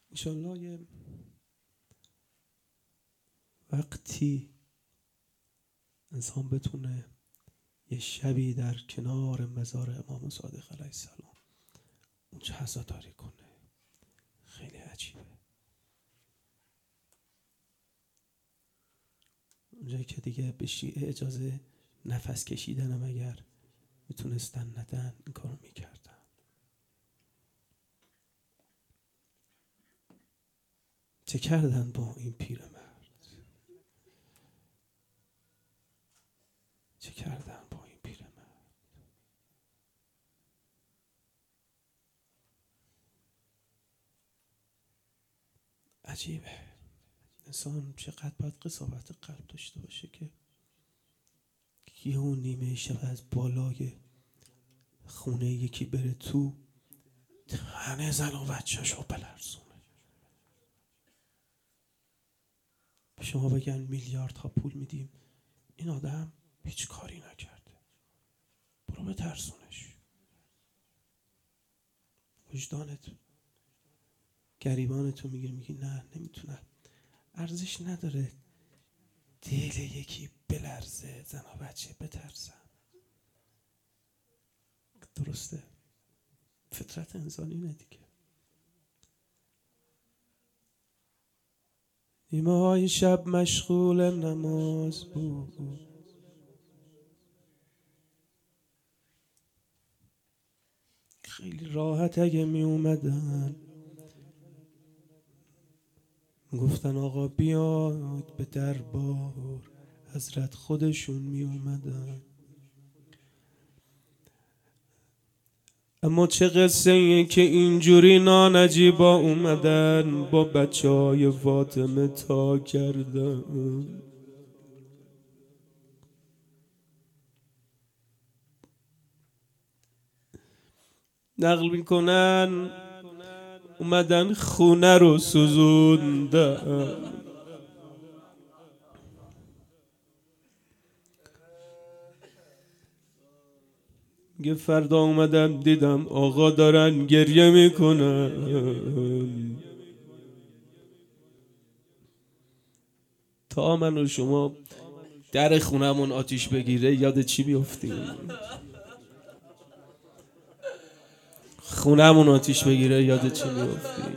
انشالله یه وقتی انسان بتونه یه شبی در کنار مزار امام صادق علیه السلام اونجا عزاداری کنه، خیلی عجیبه. اونجایی که دیگه به شیعه اجازه نفس کشیدنم اگر میتونستن ندن این کارو میکردن. چه کردن با این پیرمرد؟ چه کردن با این پیرمرد؟ عجیبه. انسان چقدر باید قساوت قلب داشته باشه که یه اون نیمه شب از بالای خونه یکی بره تو تنه زن و بچه‌شو بلرزونه. به شما بگن میلیاردها پول میدیم، این آدم هیچ کاری نکرده، برو بترسونش. وجدانت گریبانتو میگی نه نمیتونم، ارزش نداره دل یکی بلرزه، زن و بچه بترسن. درسته، فطرت انسانی اینه دیگه. نیمه های شب مشغول نماز بود، خیلی راحت اگه می اومدن گفتن آقا بیاید به دربار، حضرت خودشون می اومدن. اما چه قصه ایه که اینجوری نانجیبا اومدن با بچه های فاطمه تا کردن. نقل میکنن اومدن خونه رو سوزوندن. میگه فردا اومدم دیدم آقا دارن گریه میکنن. تا من و شما در خونمون آتیش بگیره یاد چی بیفتیم؟ خونمون آتیش بگیره یاد چی بیفتیم؟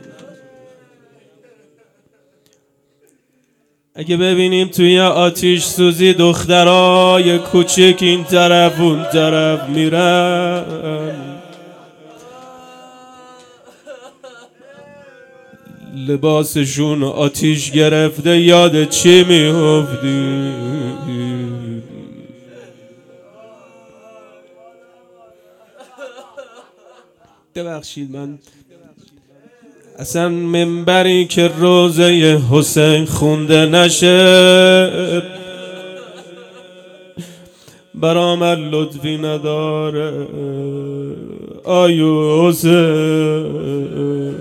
اگه ببینیم توی آتیش سوزی دخترای کوچک این طرف اون طرف میرن، لباسشون آتیش گرفته یاد چی میفتی؟ ببخشید من اصلا منبری که روزه حسین خونده نشه برام لطفی نداره. آیو حسین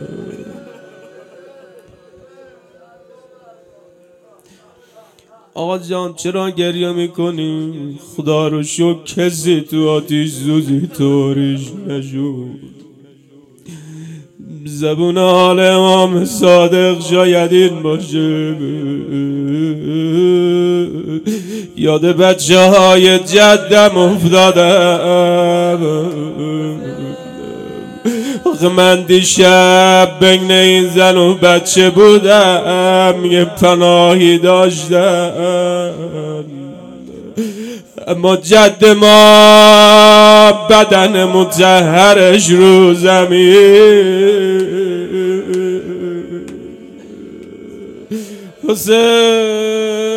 آقا جان چرا گریه میکنی؟ خدا رو شکر کسی تو آتیش سوزی طوریش نشد. زبون حال امام صادق شاید این باشه، یاد بچه های جدم افتادم. آخه من دیشب بین این زن و بچه بودم، یه پناهی داشتم، اما جد ما بدن مطهرش رو زمین. حسین